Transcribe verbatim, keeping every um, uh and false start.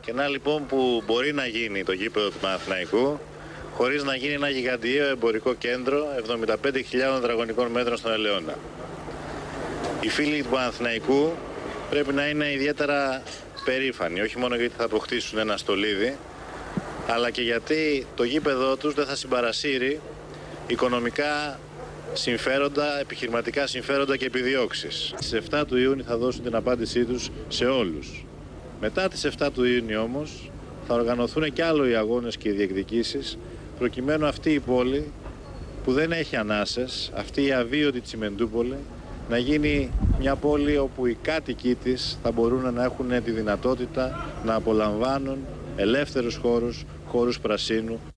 Κενά λοιπόν που μπορεί να γίνει το γήπεδο του Παναθηναϊκού χωρίς να γίνει ένα γιγαντιαίο εμπορικό κέντρο εβδομήντα πέντε χιλιάδων τετραγωνικών μέτρων στον Ελαιώνα. Οι φίλοι του Παναθηναϊκού πρέπει να είναι ιδιαίτερα περήφανοι, όχι μόνο γιατί θα αποκτήσουν ένα στολίδι, αλλά και γιατί το γήπεδό τους δεν θα συμπαρασύρει οικονομικά συμφέροντα, επιχειρηματικά συμφέροντα και επιδιώξεις. Στις εφτά του Ιούνιου θα δώσουν την απάντησή τους σε όλους. Μετά τις εφτά του Ιουνίου όμως θα οργανωθούν και άλλο οι αγώνες και οι διεκδικήσεις, προκειμένου αυτή η πόλη που δεν έχει ανάσες, αυτή η αβίωτη Τσιμεντούπολη, να γίνει μια πόλη όπου οι κάτοικοι της θα μπορούν να έχουν τη δυνατότητα να απολαμβάνουν ελεύθερους χώρους, χώρους πρασίνου.